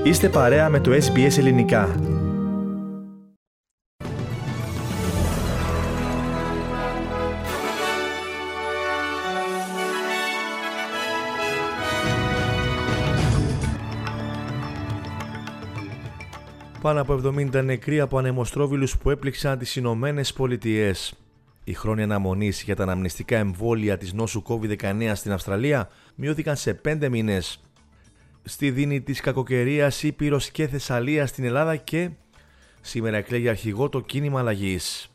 Είστε παρέα με το SBS Ελληνικά. Πάνω από 70 νεκροί από ανεμοστρόβιλους που έπληξαν τις Ηνωμένες Πολιτειές. Οι χρόνοι αναμονής για τα αναμνηστικά εμβόλια της νόσου COVID-19 στην Αυστραλία μειώθηκαν σε 5 μήνες. Στη δίνη της κακοκαιρίας, Ήπειρος και Θεσσαλία στην Ελλάδα και σήμερα εκλέγει αρχηγό το κίνημα αλλαγής.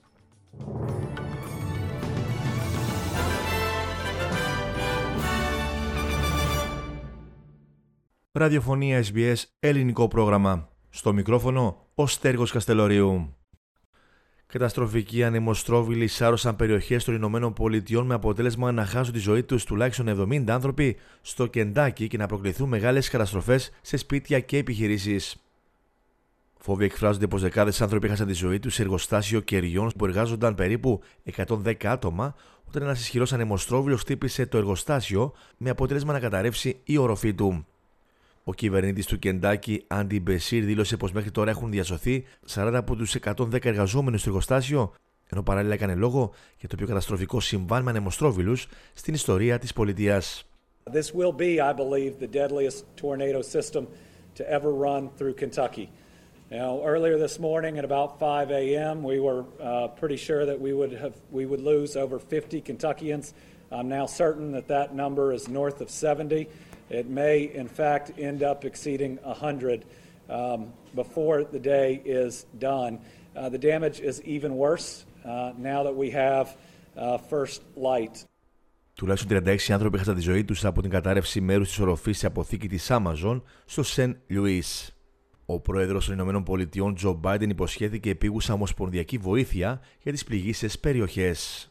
Ραδιοφωνία SBS, ελληνικό πρόγραμμα. Στο μικρόφωνο, ο Στέργος Καστελωρίου. Καταστροφικοί ανεμοστρόβιλοι σάρωσαν περιοχές των Ηνωμένων Πολιτειών με αποτέλεσμα να χάσουν τη ζωή τους τουλάχιστον 70 άνθρωποι στο Κεντάκι και να προκληθούν μεγάλες καταστροφές σε σπίτια και επιχειρήσεις. Φόβοι εκφράζονται πως δεκάδες άνθρωποι έχασαν τη ζωή τους σε εργοστάσιο κεριών που εργάζονταν περίπου 110 άτομα όταν ένας ισχυρός ανεμοστρόβιλος χτύπησε το εργοστάσιο με αποτέλεσμα να καταρρεύσει η οροφή του. Ο κυβερνήτης του Κεντάκι, Άντι Μπεσίρ, δήλωσε πως μέχρι τώρα έχουν διασωθεί 40 από τους 110 εργαζόμενους στο εργοστάσιο, ενώ παράλληλα έκανε λόγο για το πιο καταστροφικό συμβάν με ανεμοστρόβιλους στην ιστορία της πολιτείας. This will be, I believe, the deadliest tornado system to ever run through Kentucky. Now, earlier this morning at about 5 a.m., we were pretty sure that we would lose over 50 Kentuckians. I'm now certain that that number is north of 70. It may, in fact, end up exceeding 100 before the day is done. The damage is even worse now that we have first light. Τουλάχιστον 36 άνθρωποι έχασαν τη ζωή τους από την κατάρρευση μέρους της οροφής σε αποθήκη της Amazon στο Σεν Λουίς. Ο πρόεδρος των Ηνωμένων Πολιτειών, Τζο Μπάιντεν, υποσχέθηκε επίγουσα ομοσπονδιακή βοήθεια για τις πληγείσες περιοχές.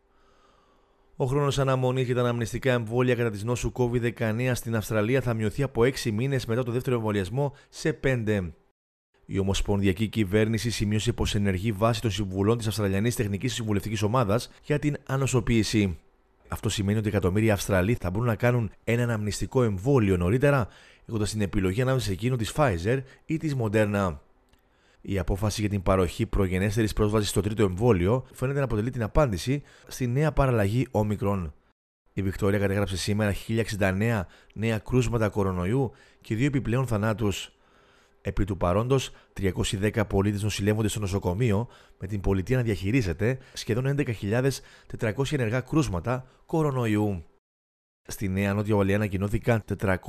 Ο χρόνος αναμονής για τα αναμνηστικά εμβόλια κατά της νόσου COVID-19 στην Αυστραλία θα μειωθεί από 6 μήνες μετά το δεύτερο εμβολιασμό σε 5. Η Ομοσπονδιακή Κυβέρνηση σημείωσε πως ενεργεί βάση των συμβουλών της Αυστραλιανής Τεχνικής Συμβουλευτικής Ομάδας για την ανοσοποίηση. Αυτό σημαίνει ότι εκατομμύρια Αυστραλοί θα μπορούν να κάνουν ένα αναμνηστικό εμβόλιο νωρίτερα, έχοντας την επιλογή ανάμεσα σε εκείνο της Pfizer ή της Moderna. Η απόφαση για την παροχή προγενέστερης πρόσβασης στο τρίτο εμβόλιο φαίνεται να αποτελεί την απάντηση στη νέα παραλλαγή Omicron. Η Βικτόρια κατέγραψε σήμερα 1069 νέα κρούσματα κορονοϊού και 2 επιπλέον θανάτους. Επί του παρόντος, 310 πολίτες νοσηλεύονται στο νοσοκομείο, με την πολιτεία να διαχειρίζεται σχεδόν 11.400 ενεργά κρούσματα κορονοϊού. Στη Νέα Νότια Ουαλία ανακοινώθηκαν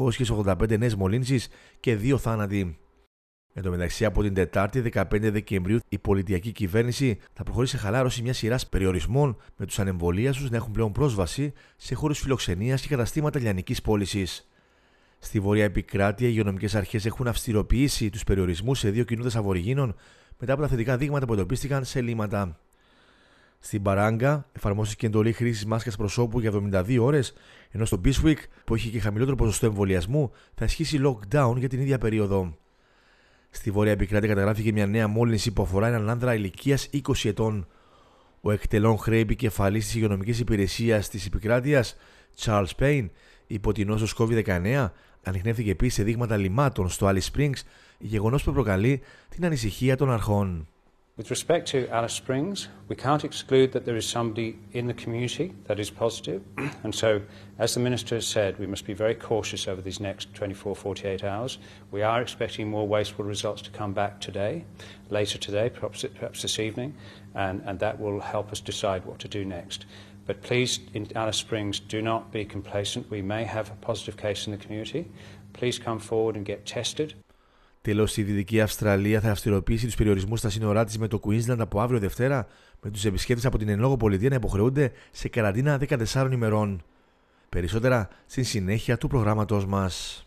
485 νέες μολύνσεις και 2 θάνατοι. Εν τω μεταξύ, από την Τετάρτη 15 Δεκεμβρίου, η πολιτιακή κυβέρνηση θα προχωρήσει σε χαλάρωση μια σειρά περιορισμών, με τους ανεμβολίαστους να έχουν πλέον πρόσβαση σε χώρους φιλοξενίας και καταστήματα λιανικής πώλησης. Στη Βόρεια Επικράτεια, οι υγειονομικές αρχές έχουν αυστηροποιήσει τους περιορισμούς σε 2 κοινότητες Αβοριγίνων μετά από τα θετικά δείγματα που εντοπίστηκαν σε λίμματα. Στην Παράγκα, εφαρμόστηκε εντολή χρήσης μάσκας προσώπου για 72 ώρες, ενώ στο Bishwick, που έχει και χαμηλότερο ποσοστό εμβολιασμού, θα ισχύσει lockdown για την ίδια περίοδο. Στη Βόρεια Επικράτεια καταγράφηκε μια νέα μόλυνση που αφορά έναν άνδρα ηλικίας 20 ετών. Ο εκτελών χρέη επικεφαλής της υγειονομικής υπηρεσίας της επικράτειας, Charles Payne, υπό την νόσο COVID-19, ανιχνεύτηκε επίσης σε δείγματα λιμάτων στο Alice Springs, γεγονός που προκαλεί την ανησυχία των αρχών. With respect to Alice Springs, we can't exclude that there is somebody in the community that is positive. And so, as the Minister has said, we must be very cautious over these next 48 hours. We are expecting more wasteful results to come back today, later today, perhaps this evening, and that will help us decide what to do next. But please, in Alice Springs, do not be complacent. We may have a positive case in the community. Please come forward and get tested. Τέλος, η Δυτική Αυστραλία θα αυστηροποιήσει τους περιορισμούς στα σύνορά της με το Queensland από αύριο Δευτέρα, με τους επισκέπτες από την εν λόγω πολιτεία να υποχρεούνται σε καραντίνα 14 ημερών. Περισσότερα στην συνέχεια του προγράμματος μας.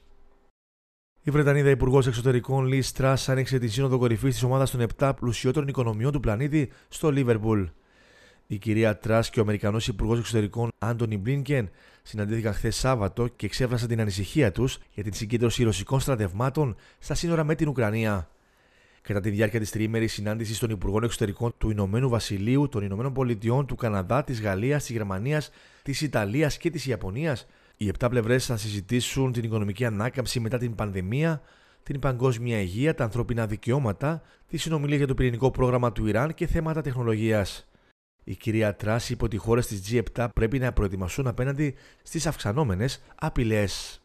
Η Βρετανίδα Υπουργός Εξωτερικών Liz Truss άνοιξε την σύνοδο κορυφής της ομάδας των 7 πλουσιότερων οικονομιών του πλανήτη στο Λίβερπουλ. Η κυρία Τρας και ο Αμερικανός Υπουργός Εξωτερικών Άντονι Μπλίνκεν συναντήθηκαν χθες Σάββατο και εξέφρασαν την ανησυχία τους για την συγκέντρωση ρωσικών στρατευμάτων στα σύνορα με την Ουκρανία. Κατά τη διάρκεια της τριήμερης συνάντησης των Υπουργών Εξωτερικών του Ηνωμένου Βασιλείου, των Ηνωμένων Πολιτειών, του Καναδά, της Γαλλίας, της Γερμανίας, της Ιταλίας και της Ιαπωνίας, οι 7 πλευρές θα συζητήσουν την οικονομική ανάκαμψη μετά την πανδημία, την παγκόσμια υγεία, τα ανθρώπινα δικαιώματα, τη συνομιλία για το πυρηνικό πρόγραμμα του Ιράν και θέματα τεχνολογίας. Η κυρία Τρας είπε ότι οι χώρες της G7 πρέπει να προετοιμαστούν απέναντι στις αυξανόμενες απειλές.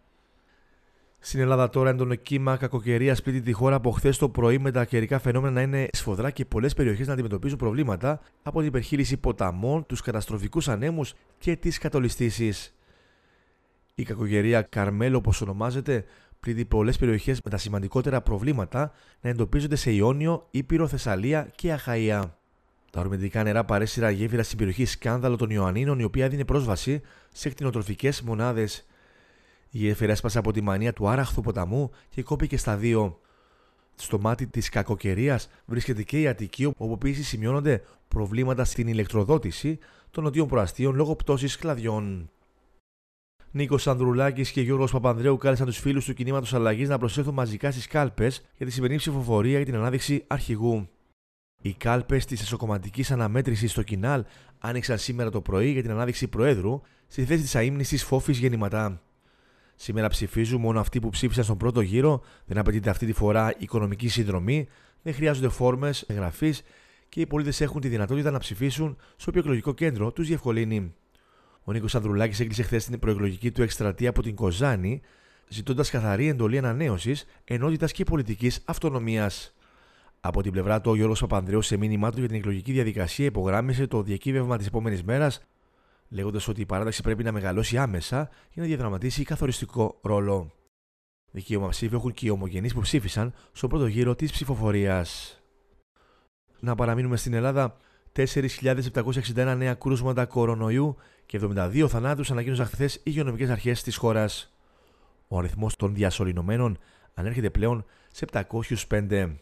Στην Ελλάδα τώρα έντονο κύμα κακοκαιρίας πλήττει τη χώρα από χθες το πρωί, με τα καιρικά φαινόμενα να είναι σφοδρά και πολλές περιοχές να αντιμετωπίζουν προβλήματα από την υπερχείληση ποταμών, τους καταστροφικούς ανέμους και τις κατολιστήσεις. Η κακοκαιρία Καρμέλ, όπως ονομάζεται, πλήττει πολλές περιοχές με τα σημαντικότερα προβλήματα να εντοπίζονται σε Ιόνιο, Ήπειρο, Θεσσαλία και Αχαΐα. Τα ορμητικά νερά παρέσυρα γέφυρα στην περιοχή Σκάνδαλο των Ιωαννίνων, η οποία δίνει πρόσβαση σε κτηνοτροφικές μονάδες. Η γέφυρα έσπασε από τη μανία του άραχθου ποταμού και κόπηκε στα δύο. Στο μάτι της κακοκαιρίας βρίσκεται και η Αττική, όπου επίσης σημειώνονται προβλήματα στην ηλεκτροδότηση των νοτίων προαστίων λόγω πτώσης κλαδιών. Νίκος Ανδρουλάκης και Γιώργος Παπανδρέου κάλεσαν τους φίλους του κινήματος αλλαγής να προσέλθουν μαζικά στις κάλπες για τη σημερινή ψηφοφορία για την ανάδειξη αρχηγού. Οι κάλπες της εσωκομματικής αναμέτρησης στο Κινάλ άνοιξαν σήμερα το πρωί για την ανάδειξη Προέδρου στη θέση της αείμνηστης Φόφης Γεννηματά. Σήμερα ψηφίζουν μόνο αυτοί που ψήφισαν στον πρώτο γύρο, δεν απαιτείται αυτή τη φορά οικονομική συνδρομή, δεν χρειάζονται φόρμες εγγραφής και οι πολίτες έχουν τη δυνατότητα να ψηφίσουν στο οποίο εκλογικό κέντρο τους διευκολύνει. Ο Νίκος Ανδρουλάκης έκλεισε χθες την προεκλογική του εκστρατεία από την Κοζάνη, ζητώντας καθαρή εντολή ανανέωσης, ενότητας και πολιτικής αυτονομίας. Από την πλευρά του, ο Γιώργος Παπανδρέου σε μήνυμά του για την εκλογική διαδικασία υπογράμμισε το διακύβευμα της επόμενης μέρας, λέγοντας ότι η παράταξη πρέπει να μεγαλώσει άμεσα για να διαδραματίσει καθοριστικό ρόλο. Δικαίωμα ψήφου έχουν και οι ομογενείς που ψήφισαν στον πρώτο γύρο της ψηφοφορίας. Να παραμείνουμε στην Ελλάδα. 4.761 νέα κρούσματα κορονοϊού και 72 θανάτους ανακοίνωσαν χθες οι υγειονομικές αρχές της χώρας. Ο αριθμός των διασωληνωμένων ανέρχεται πλέον σε 705.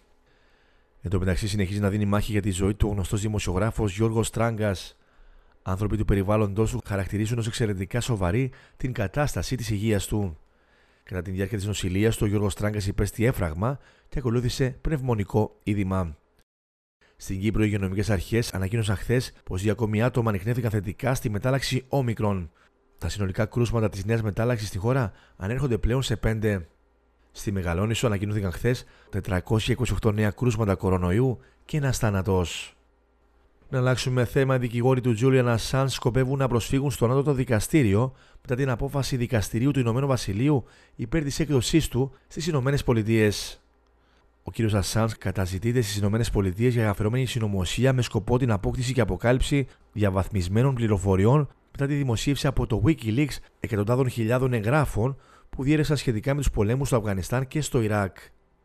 Εν τω μεταξύ, συνεχίζει να δίνει μάχη για τη ζωή του ο γνωστός δημοσιογράφος Γιώργος Τράγκας. Άνθρωποι του περιβάλλοντος του χαρακτηρίζουν ως εξαιρετικά σοβαρή την κατάσταση της υγείας του. Κατά τη διάρκεια της νοσηλείας του, ο Γιώργος Τράγκας υπέστη έφραγμα και ακολούθησε πνευμονικό είδημα. Στην Κύπρο, οι υγειονομικές αρχές ανακοίνωσαν χθες πως 2 ακόμη άτομα ανιχνεύτηκαν θετικά στη μετάλλαξη Όμικρον. Τα συνολικά κρούσματα της νέας μετάλλαξης στη χώρα ανέρχονται πλέον σε 5. Στη Μεγαλόνισσο ανακοινώθηκαν χθες 428 νέα κρούσματα κορονοϊού και ένας θάνατος. Να αλλάξουμε θέμα. Οι δικηγόροι του Julian Assange σκοπεύουν να προσφύγουν στο ανώτατο δικαστήριο μετά την απόφαση δικαστηρίου του Ηνωμένου Βασιλείου υπέρ της έκδοσής του στις Ηνωμένες Πολιτείες. Ο κ. Assange καταζητείται στις Ηνωμένες Πολιτείες για αφαιρόμενη συνωμοσία με σκοπό την απόκτηση και αποκάλυψη διαβαθμισμένων πληροφοριών μετά τη δημοσίευση από το Wikileaks εκατοντάδων χιλιάδων εγγράφων που διέρευσαν σχετικά με τους πολέμους στο Αφγανιστάν και στο Ιράκ.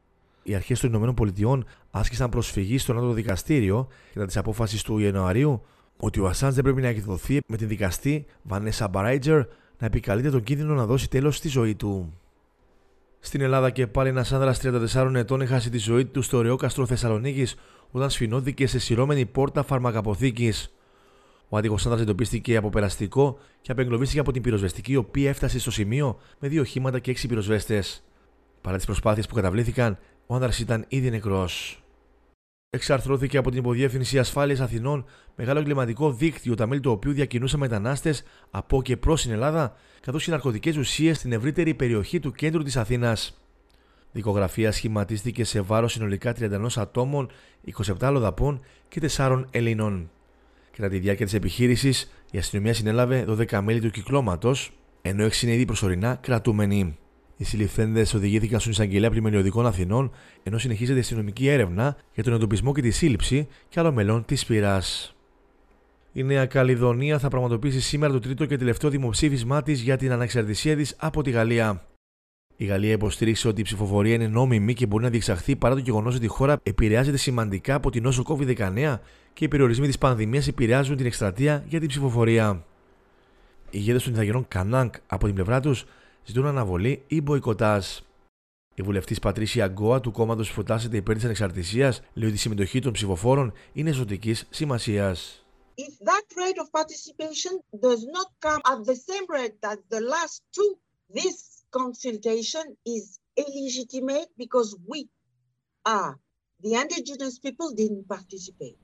Οι αρχές των Ηνωμένων Πολιτειών άσκησαν προσφυγή στο ανώτατο δικαστήριο κατά της απόφασης του Ιανουαρίου ότι ο Assange δεν πρέπει να εκδοθεί, με την δικαστή Vanessa Barager να επικαλείται τον κίνδυνο να δώσει τέλος στη ζωή του. Στην Ελλάδα και πάλι ένας άνδρας 34 ετών έχασε τη ζωή του στο Ρεόκαστρο Θεσσαλονίκης όταν σφινώθηκε σε σειρώμενη πόρτα φαρμακαποθήκης. Ο άτυχος άνδρας εντοπίστηκε από περαστικό και απεγκλωβίστηκε από την πυροσβεστική, η οποία έφτασε στο σημείο με 2 οχήματα και 6 πυροσβέστες. Παρά τις προσπάθειες που καταβλήθηκαν, ο άνδρας ήταν ήδη νεκρός. Εξαρθρώθηκε από την Υποδιεύθυνση Ασφάλειας Αθηνών μεγάλο εγκληματικό δίκτυο, τα μέλη του οποίου διακινούσαν μετανάστες από και προς την Ελλάδα, καθώς και ναρκωτικές ουσίες στην ευρύτερη περιοχή του κέντρου της Αθήνας. Δικογραφία σχηματίστηκε σε βάρος συνολικά 31 ατόμων, 27 αλλοδαπών και 4 Ελλήνων. Κατά τη διάρκεια της επιχείρησης, η αστυνομία συνέλαβε 12 μέλη του κυκλώματος, ενώ 6 είναι ήδη προσωρινά κρατούμενοι. Οι συλληφθέντες οδηγήθηκαν στον εισαγγελέα πλημμυριωδικών Αθηνών, ενώ συνεχίζεται η αστυνομική έρευνα για τον εντοπισμό και τη σύλληψη και άλλων μελών της πυράς. Η Νέα Καλλιδονία θα πραγματοποιήσει σήμερα το τρίτο και τελευταίο δημοψήφισμά της για την ανεξαρτησία της από τη Γαλλία. Η Γαλλία υποστήριξε ότι η ψηφοφορία είναι νόμιμη και μπορεί να διεξαχθεί παρά το γεγονός ότι η χώρα επηρεάζεται σημαντικά από την νόσο COVID-19 και οι περιορισμοί της πανδημίας επηρεάζουν την εκστρατεία για την ψηφοφορία. Οι ηγέτες των Ιθαγενών Κανάνκ από την πλευρά τους ζητούν αναβολή ή μποϊκοτάζ. Η βουλευτής Πατρίσια Γκόα του κόμματος που προτάσσεται υπέρ της ανεξαρτησίας λέει ότι η συμμετοχή των ψηφοφόρων είναι ζωτικής σημασίας. If that rate of participation does not come at the same rate as the last two, this consultation is illegitimate because we are the indigenous people didn't participate.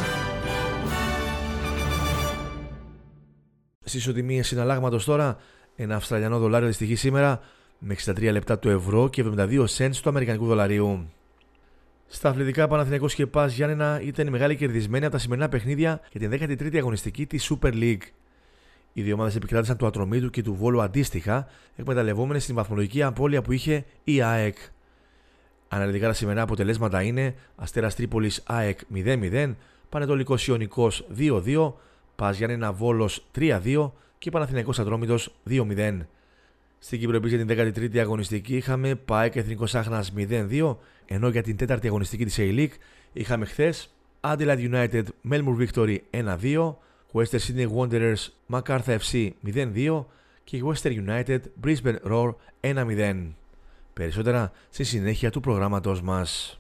Στις ισοτιμίες συναλλάγματος τώρα, Ένα Αυστραλιανό δολάριο αντιστοιχεί σήμερα με 63 λεπτά του ευρώ και 72 cents του αμερικανικού δολαρίου. Στα αθλητικά, Παναθηναϊκός και ΠΑΣ Γιάννενα ήταν οι μεγάλοι κερδισμένοι από τα σημερινά παιχνίδια για την 13η αγωνιστική της Super League. Οι δύο ομάδες επικράτησαν του Ατρομήτου και του Βόλου αντίστοιχα, εκμεταλλευόμενες την βαθμολογική απώλεια που είχε η ΑΕΚ. Αναλυτικά τα σημερινά αποτελέσματα είναι Αστέρας Τρίπολης ΑΕΚ 0-0, Πανετολικός Ιωνικός 2-2, ΠΑΣ Γιάννενα Βόλος 3-2 και Παναθηναϊκός Ατρόμητος 2-0. Στην Κύπρο επίσης για την 13η αγωνιστική είχαμε ΠΑΕΚ Εθνικός Άχνας 0-2, ενώ για την 4η αγωνιστική της A-League είχαμε χθες Adelaide United Melbourne Victory 1-2, Western Sydney Wanderers MacArthur FC 0-2 και Western United Brisbane Roar 1-0. Περισσότερα στη συνέχεια του προγράμματος μας.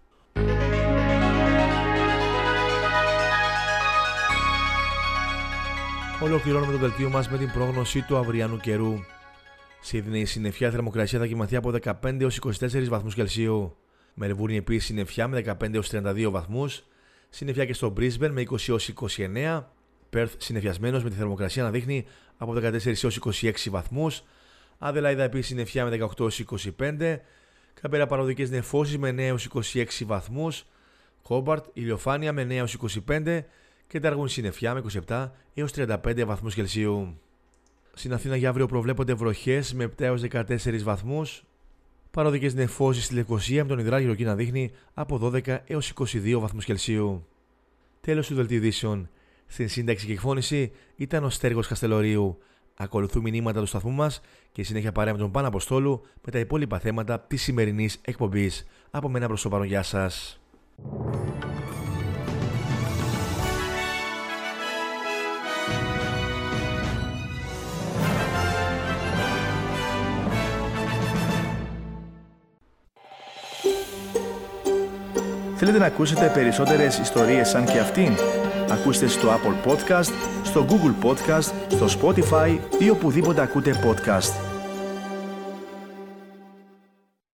Ολοκληρώνουμε το δελτίο μας με την πρόγνωση του αυριανού καιρού. Σίδνεϊ, συννεφιά, θερμοκρασία θα κοιμαθεί από 15 έως 24 βαθμούς Κελσίου. Μελβούρνη επίσης συννεφιά με 15 έως 32 βαθμούς. Συννεφιά και στο Brisbane με 20 έως 29. Perth συννεφιασμένος με τη θερμοκρασία να δείχνει από 14 έως 26 βαθμούς. Αδελάιδα επίσης συννεφιά με 18 έως 25. Καμπέρα παροδικές νεφώσεις με 9 έως 26 βαθμούς. Χόμπαρτ ηλιοφάνεια με 9 έως 25. Και Ντάργουιν συννεφιά με 27 έως 35 βαθμούς Κελσίου. Στην Αθήνα για αύριο προβλέπονται βροχές με 7 έως 14 βαθμούς. Παροδικές νεφώσεις στη Λευκοσία με τον υδράγυρο να δείχνει από 12 έως 22 βαθμούς Κελσίου. Τέλος του δελτίου ειδήσεων. Στην σύνταξη και εκφώνηση ήταν ο Στέργος Καστελορίου. Ακολουθούν μηνύματα του σταθμού μας και συνέχεια παρέα με τον Πάνο Αποστόλου με τα υπόλοιπα θέματα της σημερινής εκπομπής. Από μένα προς το παρόν, γεια σας. Θέλετε να ακούσετε περισσότερες ιστορίες σαν και αυτήν? Ακούστε στο Apple Podcast, στο Google Podcast, στο Spotify ή οπουδήποτε ακούτε podcast.